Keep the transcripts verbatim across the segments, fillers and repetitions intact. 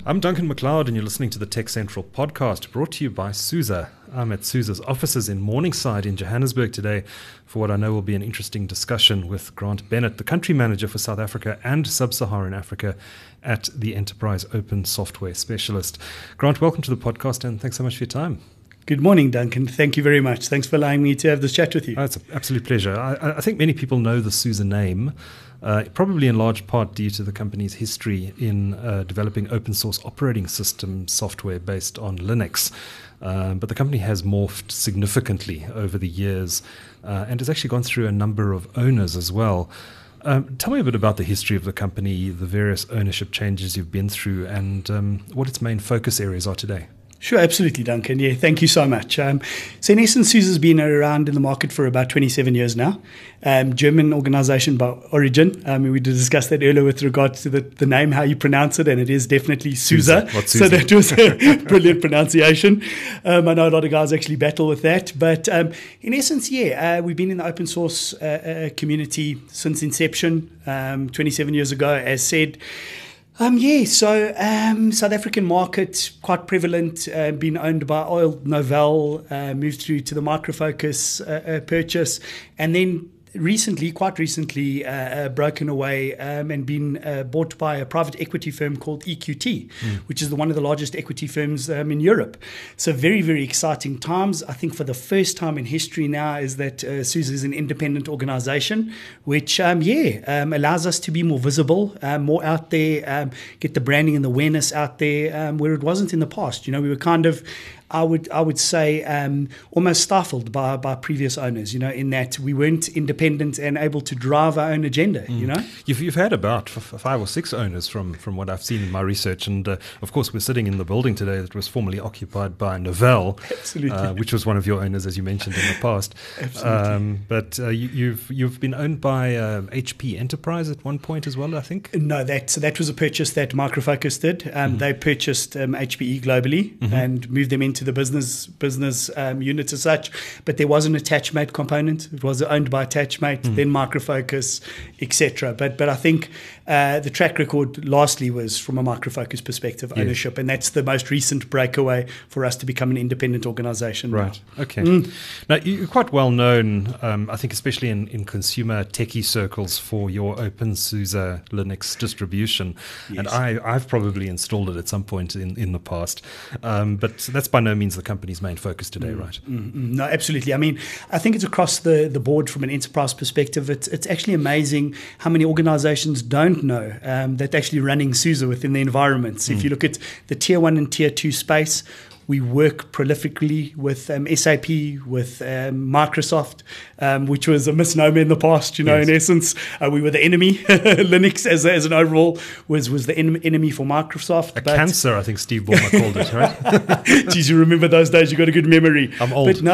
I'm Duncan McLeod, and you're listening to the Tech Central podcast, brought to you by SUSE. I'm at SUSE's offices in Morningside in Johannesburg today for what I know will be an interesting discussion with Grant Bennett, the country manager for South Africa and Sub-Saharan Africa at the Enterprise Open Software Specialist. Grant, welcome to the podcast, and thanks so much for your time. Good morning, Duncan. Thank you very much. Thanks for allowing me to have this chat with you. Oh, it's an absolute pleasure. I, I think many people know the SUSE name, uh, probably in large part due to the company's history in uh, developing open source operating system software based on Linux. Uh, but the company has morphed significantly over the years uh, and has actually gone through a number of owners as well. Um, tell me a bit about the history of the company, the various ownership changes you've been through, and um, what its main focus areas are today. Sure, absolutely, Duncan. Yeah, thank you so much. Um, so in essence, SUSE has been around in the market for about twenty-seven years now. Um, German organization by origin. Um, we did discuss that earlier with regards to the, the name, how you pronounce it, and it is definitely SUSE. So that was a brilliant pronunciation. Um, I know a lot of guys actually battle with that. But um, in essence, yeah, uh, we've been in the open source uh, uh, community since inception, um, twenty-seven years ago, as said. Um, yeah, so um, South African market, quite prevalent, uh, been owned by Oil Novell, uh, moved through to the Micro Focus uh, uh, purchase, and then recently, quite recently, uh, uh, broken away um, and been uh, bought by a private equity firm called E Q T, mm. which is the, one of the largest equity firms um, in Europe. So very, very exciting times. I think for the first time in history now is that uh, SUSE is an independent organization, which, um, yeah, um, allows us to be more visible, um, more out there, um, get the branding and the awareness out there um, where it wasn't in the past. You know, we were kind of I would I would say um, almost stifled by, by previous owners, you know, in that we weren't independent and able to drive our own agenda, mm. you know. You've, you've had about f- five or six owners from, from what I've seen in my research. And, uh, of course, we're sitting in the building today that was formerly occupied by Novell, uh, which was one of your owners, as you mentioned, in the past. Absolutely. Um, but uh, you, you've you've been owned by um, H P Enterprise at one point as well, I think? No, that, so that was a purchase that Micro Focus did. Um, mm-hmm. They purchased um, H P E globally mm-hmm. and moved them into to the business business um, unit as such, but there was an Attachmate component. It was owned by Attachmate, mm. then Micro Focus, et cetera. But but I think uh, the track record lastly was from a Micro Focus perspective, yes. ownership, and that's the most recent breakaway for us to become an independent organisation. Right. Now. Okay. Mm. Now you're quite well known, um, I think, especially in, in consumer techie circles, for your OpenSUSE Linux distribution, yes. and I I've probably installed it at some point in in the past, um, but that's by no means the company's main focus today, mm, right? Mm, mm, no, absolutely. I mean, I think it's across the, the board from an enterprise perspective. It's, it's actually amazing how many organizations don't know um, that they're actually running SUSE within the environments. Mm. If you look at the tier one and tier two space, we work prolifically with um, S A P, with um, Microsoft, um, which was a misnomer in the past. You know, yes. in essence, uh, we were the enemy. Linux, as, as an overall, was was the en- enemy for Microsoft. A but cancer, I think Steve Ballmer called it, right? Geez, you remember those days? You got a good memory. I'm old. But no,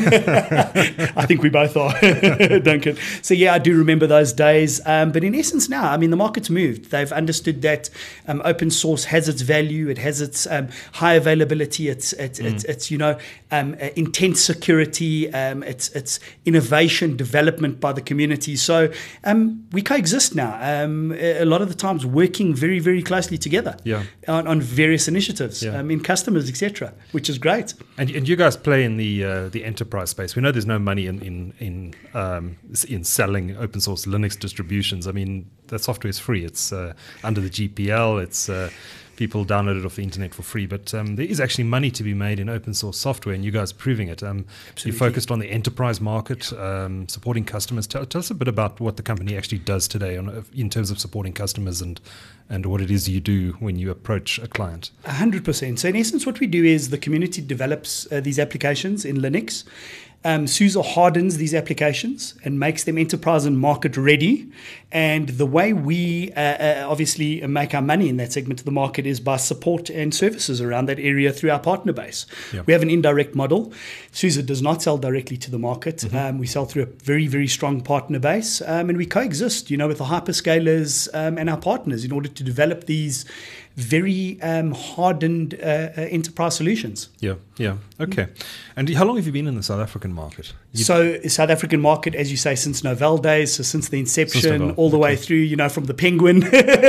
I think we both are, Duncan. So yeah, I do remember those days. Um, but in essence, now, I mean, the market's moved. They've understood that um, open source has its value. It has its um, high availability. It's It's, mm. it's, it's you know, um, uh, intense security, um, it's, it's innovation, development by the community. So um, we coexist now, um, a lot of the times working very, very closely together yeah. on, on various initiatives, yeah. um, in customers, et cetera, which is great. And, and you guys play in the uh, the enterprise space. We know there's no money in in in, um, in selling open source Linux distributions. I mean, that software is free. It's uh, under the G P L. It's uh, people download it off the internet for free, but um, there is actually money to be made in open source software, and you guys are proving it. Um, you focused on the enterprise market, um, supporting customers. Tell, tell us a bit about what the company actually does today on, in terms of supporting customers and and what it is you do when you approach a client. one hundred percent. So in essence, what we do is the community develops uh, these applications in Linux. Um, SUSE hardens these applications and makes them enterprise and market ready. And the way we uh, uh, obviously make our money in that segment of the market is by support and services around that area through our partner base. Yep. We have an indirect model. SUSE does not sell directly to the market. Mm-hmm. Um, we sell through a very, very strong partner base. Um, and we coexist, you know, with the hyperscalers um, and our partners in order to develop these very um, hardened uh, uh, enterprise solutions. Yeah, yeah. Okay. And how long have you been in the South African market? You So South African market, as you say, since Novell days, so since the inception, Since Novell, all the way okay. through, you know, from the Penguin,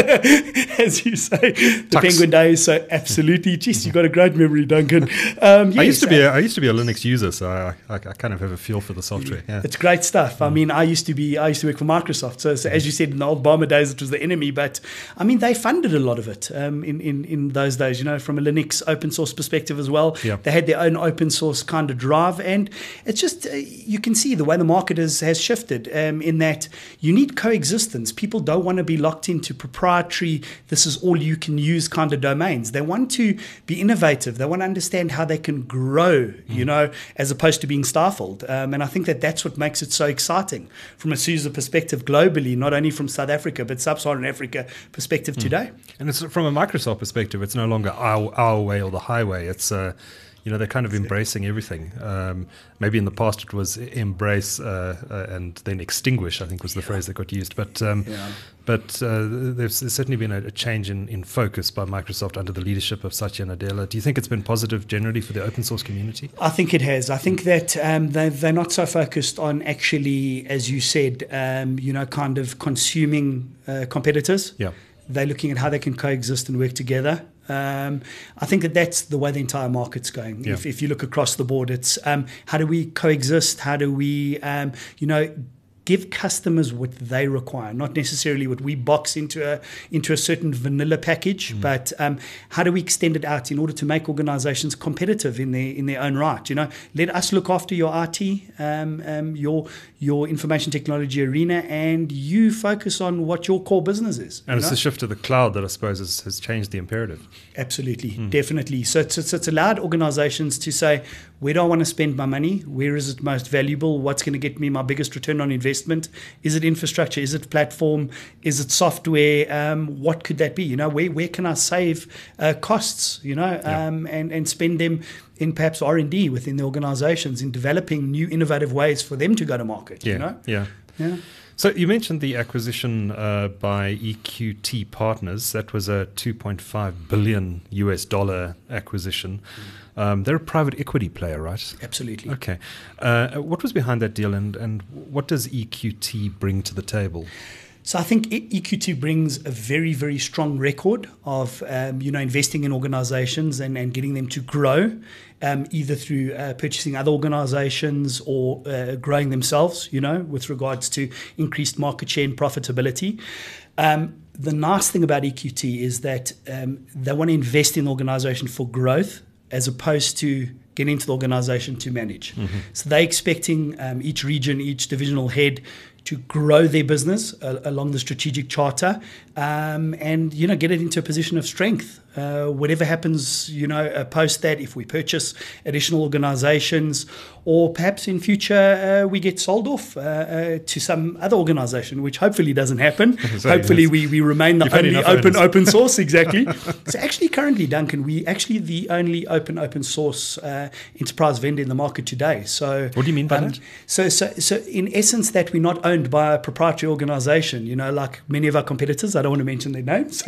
as you say, the Tux. Penguin days. So absolutely, geez, you've got a great memory, Duncan. Um, I used yes, to be a, I used to be a Linux user, so I, I, I kind of have a feel for the software. Yeah. It's great stuff. I mean, I used to be, I used to work for Microsoft. So, so as you said, in the old Bomber days, it was the enemy. But I mean, they funded a lot of it um, in, in, in those days, you know, from a Linux open source perspective as well. Yeah. They had their own open source kind of drive. And it's just, uh, you can see the way the market is, has shifted um, in that you need coexistence. People don't want to be locked into proprietary, this is all you can use kind of domains. They want to be innovative. They want to understand how they can grow, mm. you know, as opposed to being stifled. Um, and I think that that's what makes it so exciting from a SUSE perspective globally, not only from South Africa, but sub-Saharan Africa perspective mm. today. And it's from a Microsoft perspective, it's no longer our, our way or the highway. It's, uh, you know, they're kind of embracing everything. Um, maybe in the past it was embrace uh, uh, and then extinguish, I think was the yeah. phrase that got used. But um, yeah. but uh, there's, there's certainly been a, a change in, in focus by Microsoft under the leadership of Satya Nadella. Do you think it's been positive generally for the open source community? I think it has. I think that um, they're, they're not so focused on actually, as you said, um, you know, kind of consuming uh, competitors. Yeah. They're looking at how they can coexist and work together. Um, I think that that's the way the entire market's going. Yeah. If, if you look across the board, it's um, how do we coexist? How do we, um, you know, give customers what they require, not necessarily what we box into a into a certain vanilla package, mm. but um, how do we extend it out in order to make organizations competitive in their in their own right? You know, let us look after your I T, um, um, your your information technology arena, and you focus on what your core business is. And it's know? the shift to the cloud that I suppose has, has changed the imperative. Absolutely, mm. definitely. So it's, it's, it's allowed organizations to say, where do I want to spend my money? Where is it most valuable? What's going to get me my biggest return on investment? Is it infrastructure? Is it platform? Is it software? Um, what could that be? You know, where where can I save uh, costs? You know, yeah. um, and and spend them in perhaps R and D within the organizations in developing new innovative ways for them to go to market. Yeah, you know? yeah, yeah. So you mentioned the acquisition uh, by E Q T Partners. That was a two point five billion U S dollar acquisition. Mm. Um, they're a private equity player, right? Absolutely. Okay. Uh, what was behind that deal, and, and what does E Q T bring to the table? So I think E Q T brings a very, very strong record of, um, you know, investing in organizations and, and getting them to grow, um, either through uh, purchasing other organizations or uh, growing themselves, you know, with regards to increased market share and profitability. Um, the nice thing about E Q T is that um, they want to invest in the organization for growth as opposed to get into the organization to manage. Mm-hmm. So they're expecting um, each region, each divisional head to grow their business uh, along the strategic charter um, and, you know, get it into a position of strength. Uh, whatever happens, you know, uh, post that, if we purchase additional organizations or perhaps in future uh, we get sold off uh, uh, to some other organization, which hopefully doesn't happen. So hopefully yes. we, we remain the You've only open owners. open source, exactly. So actually currently, Duncan, we actually the only open open source uh, enterprise vendor in the market today. So what do you mean by um, that? So, so, so in essence that we're not owned by a proprietary organization, you know, like many of our competitors. I don't want to mention their names,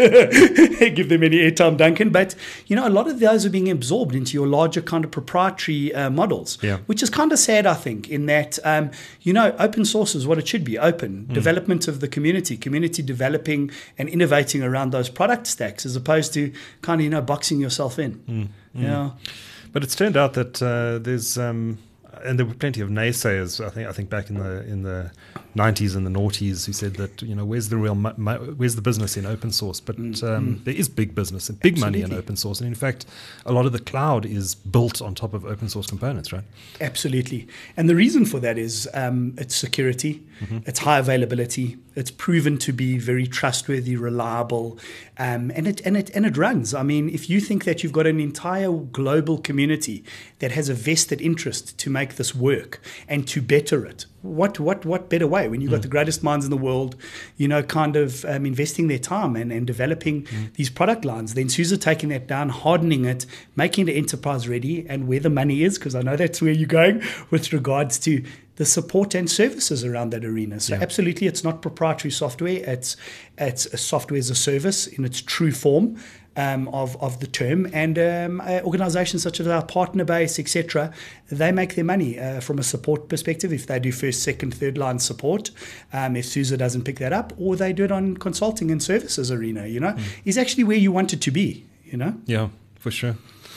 give them any airtime, Duncan, but you know, a lot of those are being absorbed into your larger kind of proprietary uh, models, yeah. which is kind of sad, I think, in that, um, you know, open source is what it should be, open, mm. development of the community, community developing and innovating around those product stacks as opposed to kind of, you know, boxing yourself in. Mm. Mm. Yeah. But it's turned out that uh, there's... Um And there were plenty of naysayers. I think. I think back in the in the nineties and the noughties, who said that, you know, where's the real mo- mo- where's the business in open source? But um, mm. there is big business and big Absolutely. money in open source. And in fact, a lot of the cloud is built on top of open source components, right? Absolutely. And the reason for that is um, it's security, mm-hmm. it's high availability, it's proven to be very trustworthy, reliable, um, and it and it and it runs. I mean, if you think that you've got an entire global community that has a vested interest to make this work and to better it, what what what better way when you've got mm. the greatest minds in the world, you know, kind of um, investing their time and, and developing mm. these product lines, then SUSE taking that down, hardening it, making it enterprise ready, and where the money is, because I know that's where you're going with regards to the support and services around that arena. So yeah. absolutely, it's not proprietary software. It's it's a software as a service in its true form. um, of, of the term. And um, uh, organizations such as our partner base, et cetera, they make their money uh, from a support perspective if they do first, second, third line support, um, if SUSE doesn't pick that up, or they do it on consulting and services arena, you know, mm. is actually where you want it to be, you know? Yeah, for sure.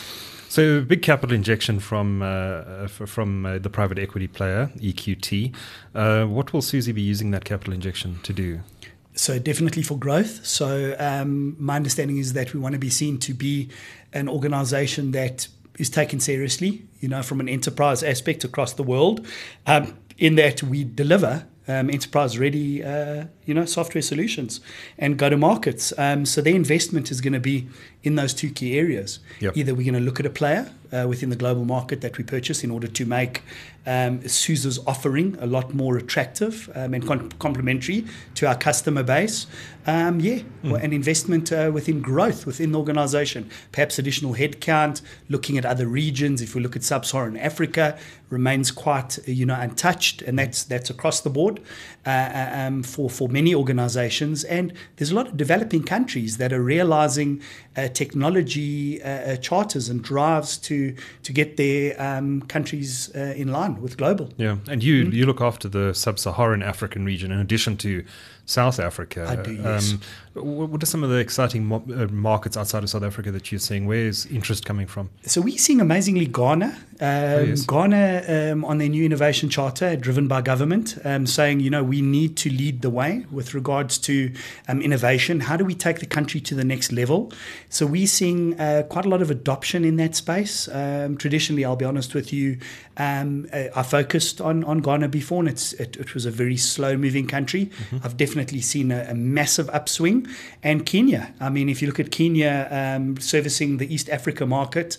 So big capital injection from uh, from uh, the private equity player, E Q T. Uh, what will SUSE be using that capital injection to do? So definitely for growth. So um, my understanding is that we want to be seen to be an organization that is taken seriously, you know, from an enterprise aspect across the world, um, in that we deliver um, enterprise-ready, uh, you know, software solutions and go-to-markets. Um, so their investment is going to be in those two key areas. Yep. Either we're going to look at a player uh, within the global market that we purchase in order to make um, SUSE's offering a lot more attractive um, and com- complementary to our customer base. Um, yeah, mm. an investment uh, within growth within the organization, perhaps additional headcount, looking at other regions. If we look at sub-Saharan Africa, remains quite, you know, untouched, and that's that's across the board uh, um, for, for many organizations. And there's a lot of developing countries that are realizing uh, technology uh, charters and drives to to get their um, countries uh, in line with global. Yeah, and you mm. you look after the sub-Saharan African region in addition to South Africa. I do, yes. Um, what are some of the exciting mo- uh, markets outside of South Africa that you're seeing? Where is interest coming from? So we're seeing amazingly Ghana. Um, oh, yes. Ghana um, on their new innovation charter, driven by government, um, saying, you know, we need to lead the way with regards to um, innovation. How do we take the country to the next level? So we're seeing uh, quite a lot of adoption in that space. Um, traditionally, I'll be honest with you, um, uh, I focused on, on Ghana before, and it's, it, it was a very slow-moving country. Mm-hmm. I've definitely seen a, a massive upswing. And Kenya, I mean, if you look at Kenya um, servicing the East Africa market,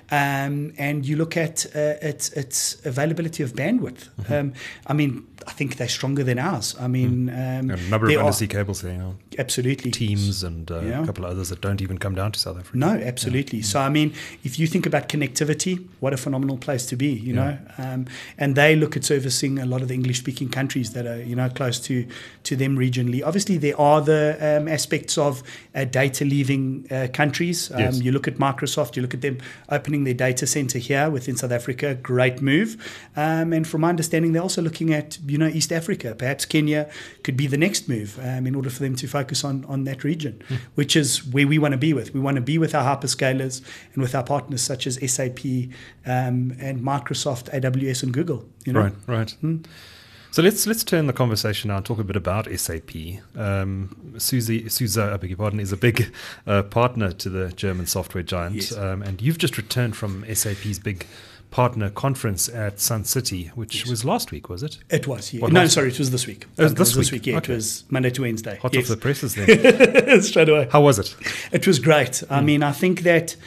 um, and you look at uh, its, its availability of bandwidth, mm-hmm. um, I mean, I think they're stronger than ours. I mean, mm. um, a number of undersea cables there, you know. Absolutely. Teams and uh, yeah. a couple of others that don't even come down to South Africa. No, absolutely. Yeah. So, I mean, if you think about connectivity, what a phenomenal place to be, you yeah. know. Um, and they look at servicing a lot of the English-speaking countries that are, you know, close to, to them regionally. Obviously, there are the um, aspects of uh, data leaving uh, countries. Um, yes. You look at Microsoft, you look at them opening their data center here within South Africa, great move. Um, and from my understanding, they're also looking at, you know, East Africa. Perhaps Kenya could be the next move um, in order for them to focus on, on that region, mm. which is where we want to be with. We want to be with our hyperscalers and with our partners such as S A P um, and Microsoft, A W S and Google. You know? Right, right. Mm. So let's let's turn the conversation now and talk a bit about S A P. Um, SUSE, SUSE, I beg your pardon, is a big uh, partner to the German software giant. Yes. Um, and you've just returned from S A P's big partner conference at Sun City, which yes. was last week, was it? It was, yeah. What, no, sorry, it was this week. Oh, it was this, it was this week? week, yeah. Okay. It was Monday to Wednesday. Hot yes. off the presses there. Straight away. How was it? It was great. Mm. I mean, I think that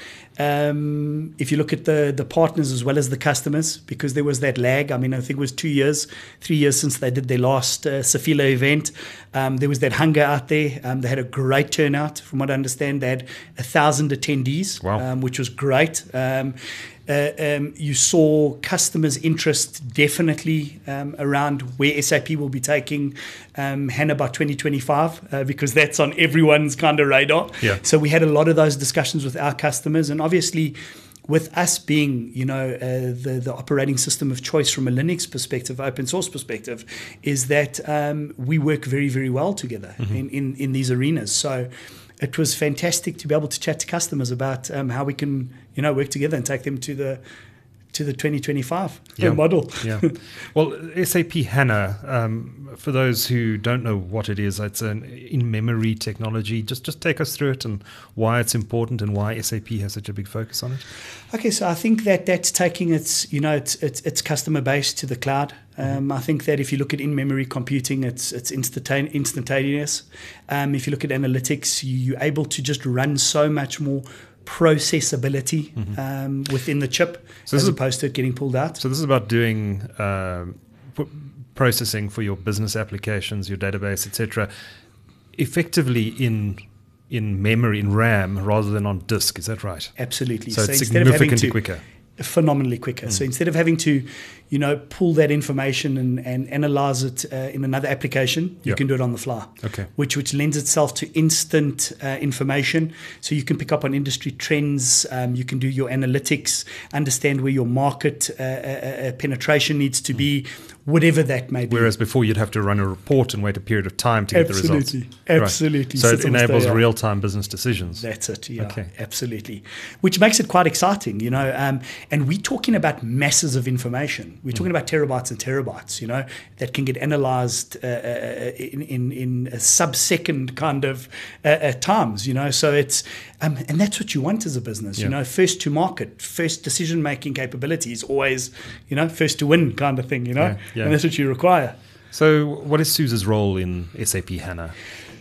um, if you look at the, the partners as well as the customers, because there was that lag, I mean, I think it was two years, three years since they did their last uh, Safila event. Um, there was that hunger out there. Um, they had a great turnout. From what I understand, they had a thousand attendees, wow. um, which was great. Um, Uh, um, you saw customers' interest definitely um, around where S A P will be taking um, HANA by twenty twenty-five uh, because that's on everyone's kind of radar. Yeah. So we had a lot of those discussions with our customers, and obviously with us being, you know, uh, the, the operating system of choice from a Linux perspective, open source perspective, is that um, we work very, very well together mm-hmm. in, in, in these arenas. So it was fantastic to be able to chat to customers about um, how we can, you know, work together and take them to the to the twenty twenty-five yeah. model. yeah. Well, S A P HANA, um, for those who don't know what it is, it's an in-memory technology. Just just take us through it and why it's important and why S A P has such a big focus on it. Okay, so I think that that's taking its, you know, its its, its customer base to the cloud. Um, mm-hmm. I think that if you look at in-memory computing, it's it's instantane- instantaneous. Um, if you look at analytics, you, you're able to just run so much more processability mm-hmm. um, within the chip so as opposed to it getting pulled out. So this is about doing um, p- processing for your business applications, your database, et cetera, effectively in in memory, in RAM, rather than on disk. Is that right? Absolutely. So, so it's significantly to, quicker. Phenomenally quicker. Mm. So instead of having to, you know, pull that information and, and analyze it uh, in another application, you Yep. can do it on the fly. Okay. Which which lends itself to instant uh, information. So you can pick up on industry trends. Um, you can do your analytics, understand where your market uh, uh, uh, penetration needs to be, whatever that may be. Whereas before you'd have to run a report and wait a period of time to get the results. Absolutely, absolutely. Right. So it Systems enables they are. real-time business decisions. That's it. Yeah, Okay. absolutely. Which makes it quite exciting, you know. Um, and we're talking about masses of information. We're talking about terabytes and terabytes, you know, that can get analyzed uh, uh, in, in in a sub-second kind of uh, uh, times, you know. So it's um, and that's what you want as a business, you Yeah. know. First to market, first decision-making capability is always, you know, first to win kind of thing, you know. Yeah, yeah. And that's what you require. So what is SUSE's role in S A P HANA?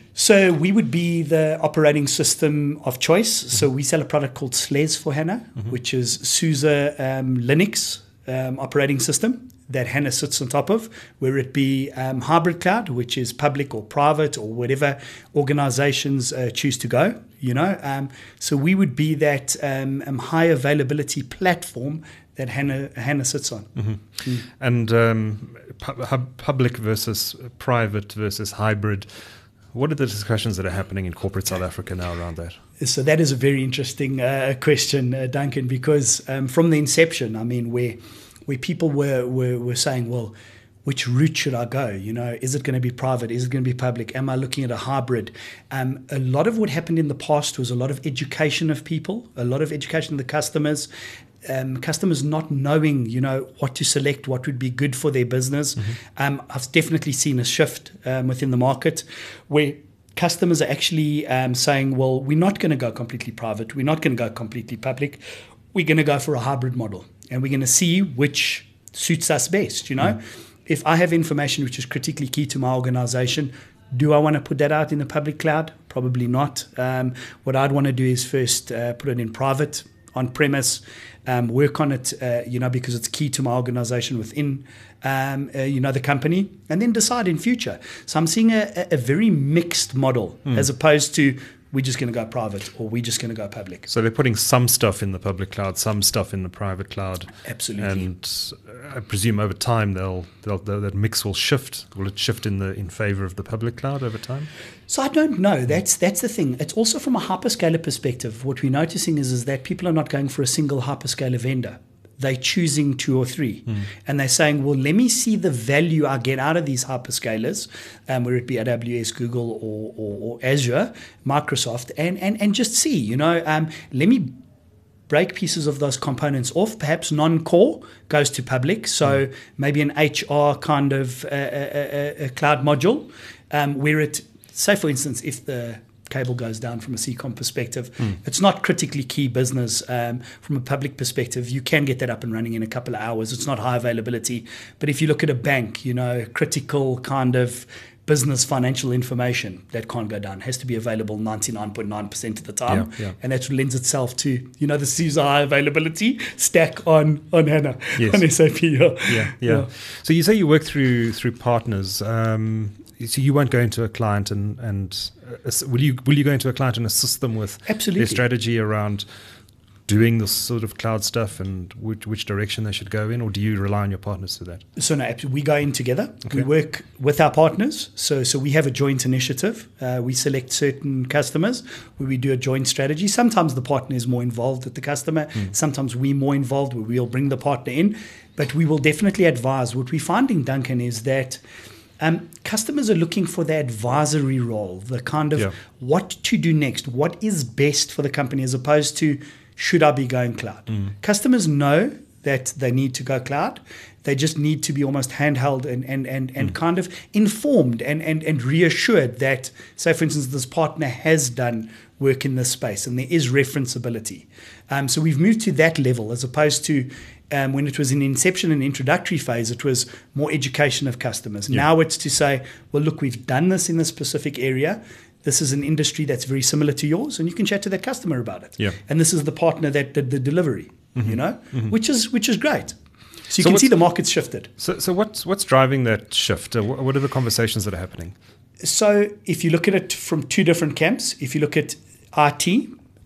So we would be the operating system of choice. So we sell a product called SLES for HANA, Mm-hmm. which is SUSE um, Linux um, operating system that HANA sits on top of, whether it be um, hybrid cloud, which is public or private or whatever organizations uh, choose to go, you know. Um, so we would be that um, um, high availability platform that HANA, HANA sits on. Mm-hmm. Mm. And um, pu- hub- public versus private versus hybrid, what are the discussions that are happening in corporate South Africa now around that? So that is a very interesting uh, question, uh, Duncan, because um, from the inception, I mean, where where people were, were were saying, well, which route should I go? You know, is it going to be private? Is it going to be public? Am I looking at a hybrid? Um, a lot of what happened in the past was a lot of education of people, a lot of education of the customers. Um, customers not knowing, you know, what to select, what would be good for their business. Mm-hmm. Um, I've definitely seen a shift um, within the market where customers are actually um, saying, well, we're not going to go completely private. We're not going to go completely public. We're going to go for a hybrid model. And we're going to see which suits us best, you know. Mm. If I have information which is critically key to my organization, do I want to put that out in the public cloud? Probably not. Um, what I'd want to do is first uh, put it in private, on premise, um, work on it, uh, you know, because it's key to my organization within, um, uh, you know, the company, and then decide in future. So I'm seeing a, a very mixed model mm. as opposed to we're just going to go private or we're just going to go public. So they're putting some stuff in the public cloud, some stuff in the private cloud. Absolutely. And I presume over time they'll, they'll, they'll that mix will shift. Will it shift in the in favor of the public cloud over time? So I don't know. That's that's the thing. It's also from a hyperscaler perspective. What we're noticing is, is that people are not going for a single hyperscaler vendor. They're choosing two or three. Mm. And they're saying, well, let me see the value I get out of these hyperscalers, um, whether it be A W S, Google, or, or, or Azure, Microsoft, and, and, and just see, you know, um, let me break pieces of those components off. Perhaps non-core goes to public. So mm. maybe an H R kind of uh, a, a, a cloud module um, where it, say, for instance, if the cable goes down from a C COM perspective. Mm. It's not critically key business um, from a public perspective. You can get that up and running in a couple of hours. It's not high availability. But if you look at a bank, you know, critical kind of business financial information that can't go down. It has to be available ninety-nine point nine percent of the time. Yeah, yeah. And that lends itself to, you know, the SUSE high availability stack on, on HANA, yes. on S A P. Yeah. Yeah, yeah. yeah. So you say you work through through partners. Um, so you won't go into a client and, and uh, will you will you go into a client and assist them with Absolutely. their strategy around doing this sort of cloud stuff and which, which direction they should go in, or do you rely on your partners for that? So no, we go in together. Okay. We work with our partners. So so we have a joint initiative. Uh, we select certain customers where we do a joint strategy. Sometimes the partner is more involved with the customer. Mm. Sometimes we're more involved where we'll bring the partner in. But we will definitely advise. What we're finding, Duncan, is that Um, customers are looking for the advisory role, the kind of yeah. what to do next, what is best for the company, as opposed to should I be going cloud. Mm. Customers know that they need to go cloud. They just need to be almost handheld and and and, and mm. kind of informed and, and, and reassured that, say, for instance, this partner has done work in this space and there is referenceability. Um, so we've moved to that level as opposed to Um, when it was in inception and introductory phase, it was more education of customers. Yeah. Now it's to say, well, look, we've done this in this specific area. This is an industry that's very similar to yours, and you can chat to that customer about it. Yeah. And this is the partner that did the delivery, mm-hmm. you know, mm-hmm. which is which is great. So you so can see the market's shifted. So, so what's what's driving that shift? Uh, what are the conversations that are happening? So if you look at it from two different camps, if you look at I T,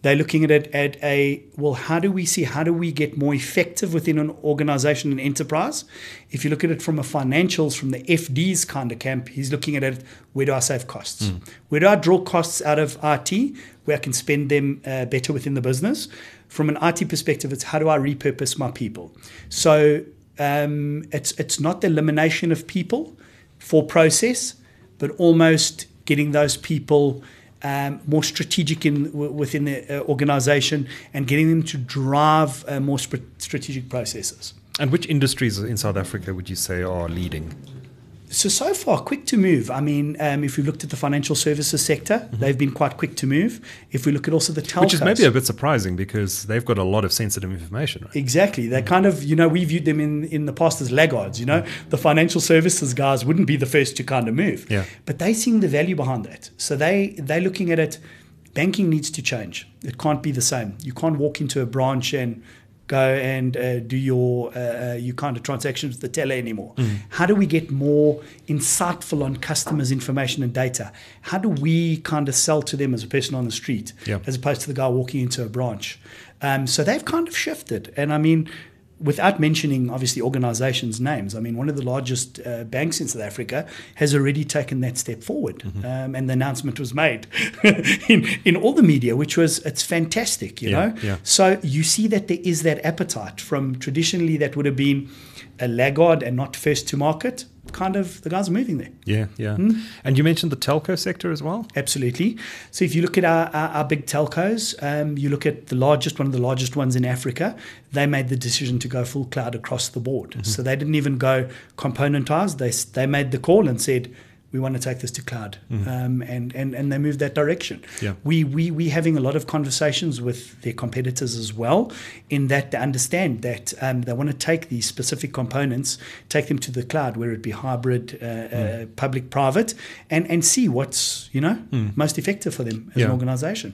They're looking at it at a, well, how do we see, how do we get more effective within an organization and enterprise? If you look at it from a financials, from the F D's kind of camp, he's looking at it, where do I save costs? Mm. Where do I draw costs out of I T, where I can spend them uh, better within the business? From an I T perspective, it's how do I repurpose my people? So um, it's it's not the elimination of people for process, but almost getting those people Um, more strategic in w- within the uh, organization and getting them to drive uh, more sp- strategic processes. And which industries in South Africa would you say are leading? So, so far, quick to move. I mean, um, if we looked at the financial services sector, mm-hmm. they've been quite quick to move. If we look at also the telcos. Which is maybe a bit surprising because they've got a lot of sensitive information, right? Exactly. They kind of, you know, we viewed them in, in the past as laggards, you know. The financial services guys wouldn't be the first to kind of move. Yeah. But they're seeing the value behind that. So they, they're looking at it, banking needs to change. It can't be the same. You can't walk into a branch and go and uh, do your uh, uh, your kind of transactions with the teller anymore. Mm. How do we get more insightful on customers' information and data? How do we kind of sell to them as a person on the street, yeah. as opposed to the guy walking into a branch? Um, so they've kind of shifted. And I mean, without mentioning, obviously, organizations' names, I mean, one of the largest uh, banks in South Africa has already taken that step forward. Mm-hmm. Um, and the announcement was made in, in all the media, which was, it's fantastic, you yeah, know. Yeah. So you see that there is that appetite from traditionally that would have been a laggard and not first to market. Kind of the guys are moving there. Yeah, yeah. Mm. And you mentioned the telco sector as well? Absolutely. So if you look at our, our, our big telcos, um, you look at the largest, one of the largest ones in Africa, they made the decision to go full cloud across the board. Mm-hmm. So they didn't even go componentized. They they made the call and said, we want to take this to cloud. Mm-hmm. Um, and, and, and they moved that direction. Yeah. We, we, we having a lot of conversations with their competitors as well, in that they understand that um, they want to take these specific components, take them to the cloud, whether it be hybrid, uh, mm. uh, public, private, and, and see what's, you know, mm. most effective for them as yeah. an organization.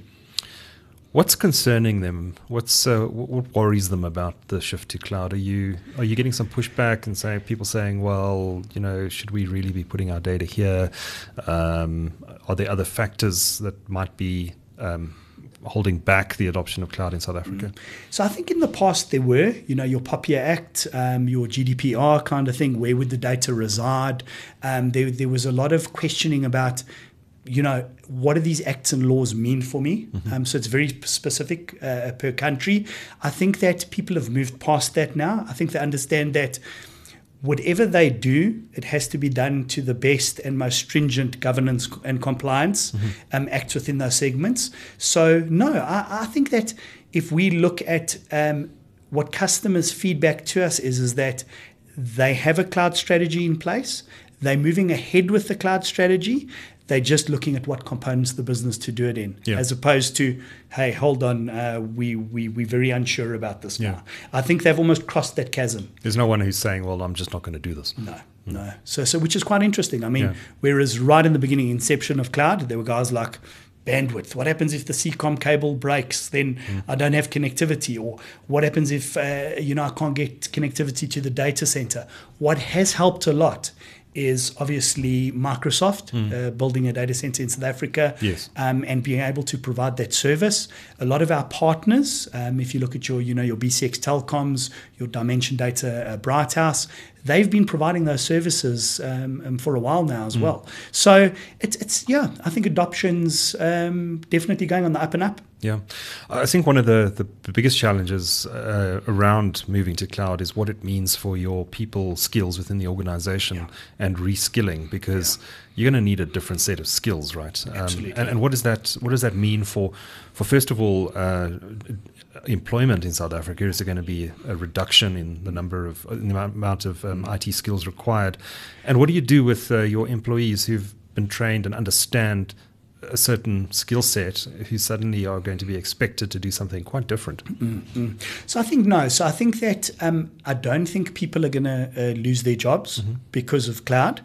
What's concerning them? What's uh, what worries them about the shift to cloud? Are you are you getting some pushback and saying people saying, well, you know, should we really be putting our data here? Um, are there other factors that might be um, holding back the adoption of cloud in South Africa? Mm. So I think in the past there were, you know, your POPIA Act, um, your G D P R kind of thing. Where would the data reside? Um, there there was a lot of questioning about, you know, what do these acts and laws mean for me? Mm-hmm. Um, so it's very specific uh, per country. I think that people have moved past that now. I think they understand that whatever they do, it has to be done to the best and most stringent governance and compliance mm-hmm. um, acts within those segments. So no, I, I think that if we look at um, what customers' feedback to us is, is that they have a cloud strategy in place. They're moving ahead with the cloud strategy. They're just looking at what components of the business to do it in, yeah. as opposed to, hey, hold on, uh, we, we, we're very unsure about this yeah. now. I think they've almost crossed that chasm. There's no one who's saying, well, I'm just not going to do this. No, mm. no. So, so which is quite interesting. I mean, yeah. whereas right in the beginning, inception of cloud, there were guys like, bandwidth. What happens if the C COM cable breaks? Then mm. I don't have connectivity. Or what happens if, uh, you know, I can't get connectivity to the data center? What has helped a lot is obviously Microsoft mm. uh, building a data center in South Africa yes. um, and being able to provide that service. A lot of our partners, um, if you look at your, you know, your B C X Telecoms, your Dimension Data uh, Bright House, they've been providing those services um, um, for a while now as mm. well. So it's, it's yeah, I think adoption's um, definitely going on the up and up. Yeah. I think one of the, the, the biggest challenges uh, around moving to cloud is what it means for your people skills within the organization yeah. and reskilling, because yeah. you're going to need a different set of skills, right? Absolutely. Um, and, and what does that what does that mean for, for first of all, uh, employment in South Africa? Is there going to be a reduction in the number of in the amount of um, I T skills required? And what do you do with uh, your employees who've been trained and understand a certain skill set, who suddenly are going to be expected to do something quite different? Mm-hmm. So I think no. So I think that um, I don't think people are going to uh, lose their jobs mm-hmm. because of cloud.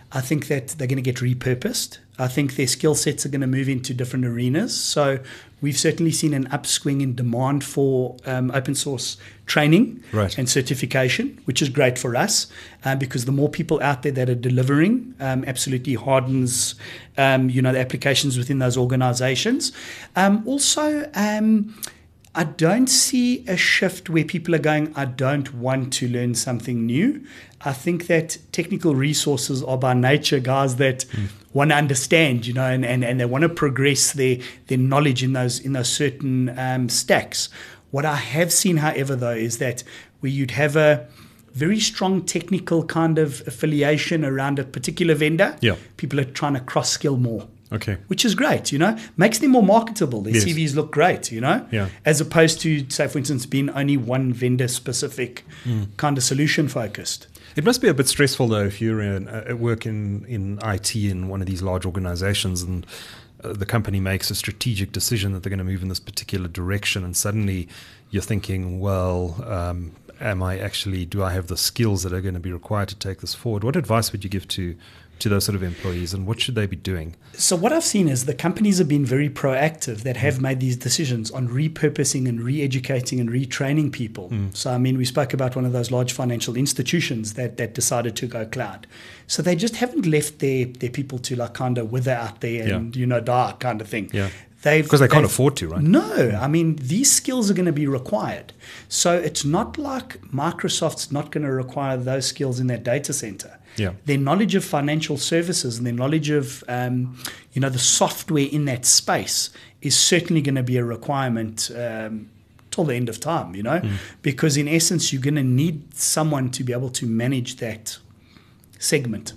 I think that they're going to get repurposed. I think their skill sets are going to move into different arenas. So we've certainly seen an upswing in demand for um, open source training right. and certification, which is great for us uh, because the more people out there that are delivering um, absolutely hardens um, you know, the applications within those organizations. Um, also, um, I don't see a shift where people are going, I don't want to learn something new. I think that technical resources are by nature guys that mm. want to understand, you know, and, and, and they want to progress their, their knowledge in those in those certain um, stacks. What I have seen, however, though, is that where you'd have a very strong technical kind of affiliation around a particular vendor, yeah. people are trying to cross-skill more. Okay. Which is great, you know, makes them more marketable. Their yes. C Vs look great, you know, yeah. as opposed to, say, for instance, being only one vendor specific mm. kind of solution focused. It must be a bit stressful, though, if you're in, uh, at work in, in I T in one of these large organizations and uh, the company makes a strategic decision that they're going to move in this particular direction. And suddenly you're thinking, well, um, am I actually, do I have the skills that are going to be required to take this forward? What advice would you give to to those sort of employees, and what should they be doing? So what I've seen is the companies have been very proactive that have mm. made these decisions on repurposing and re-educating and retraining people. Mm. So, I mean, we spoke about one of those large financial institutions that, that decided to go cloud. So they just haven't left their, their people to like kind of wither out there and, yeah. you know, die kind of thing. Yeah. Because they can't afford to, right? No. I mean, these skills are going to be required. So it's not like Microsoft's not going to require those skills in their data center. Yeah. Their knowledge of financial services and their knowledge of, um, you know, the software in that space is certainly going to be a requirement um, till the end of time, you know, mm. because in essence, you're going to need someone to be able to manage that segment.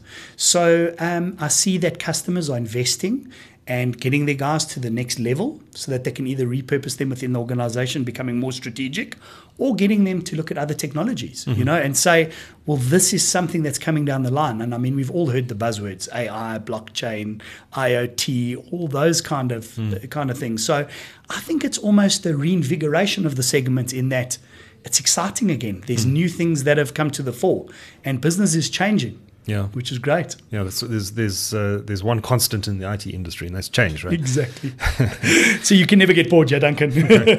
So um, I see that customers are investing and getting their guys to the next level so that they can either repurpose them within the organization, becoming more strategic, or getting them to look at other technologies, mm-hmm. you know, and say, well, this is something that's coming down the line. And I mean, we've all heard the buzzwords, A I, blockchain, I O T, all those kind of mm. kind of things. So I think it's almost a reinvigoration of the segment in that it's exciting again. There's mm. new things that have come to the fore and business is changing. Yeah, which is great. Yeah, there's there's there's, uh, there's one constant in the I T industry, and that's change, right? Exactly. So you can never get bored, yeah, Duncan.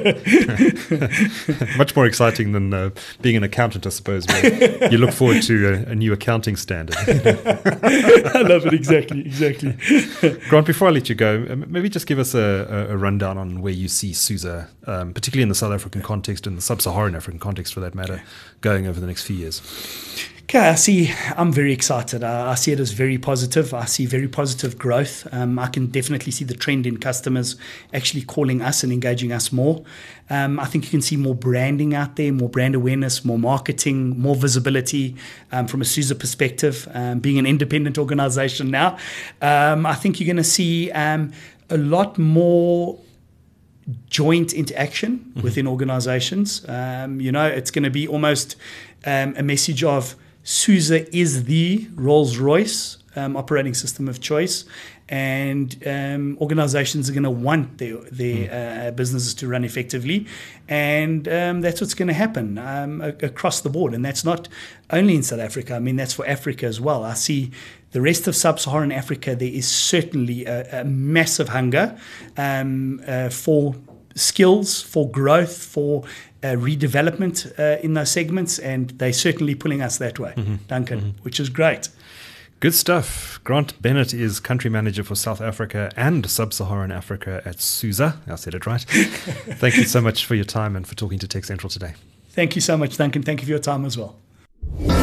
Much more exciting than uh, being an accountant, I suppose. Where you look forward to a, a new accounting standard. I love it. Exactly, exactly. Grant, before I let you go, maybe just give us a, a rundown on where you see SUSE, um, particularly in the South African context and the sub-Saharan African context, for that matter, okay. going over the next few years. Okay, I see, I'm very excited. Uh, I see it as very positive. I see very positive growth. Um, I can definitely see the trend in customers actually calling us and engaging us more. Um, I think you can see more branding out there, more brand awareness, more marketing, more visibility um, from a SUSE perspective. Um, being an independent organization now, um, I think you're going to see um, a lot more joint interaction mm-hmm. within organizations. Um, you know, it's going to be almost um, a message of SUSE is the Rolls-Royce um, operating system of choice, and um, organizations are going to want their, their mm. uh, businesses to run effectively, and um, that's what's going to happen um, a- across the board. And that's not only in South Africa. I mean, that's for Africa as well. I see the rest of sub-Saharan Africa, there is certainly a, a massive hunger um, uh, for skills, for growth, for uh, redevelopment uh, in those segments, and they're certainly pulling us that way, mm-hmm. Duncan, mm-hmm. which is great. Good stuff. Grant Bennett is country manager for South Africa and Sub-Saharan Africa at SUSE. I said it right. Thank you so much for your time and for talking to Tech Central today. Thank you so much, Duncan. Thank you for your time as well.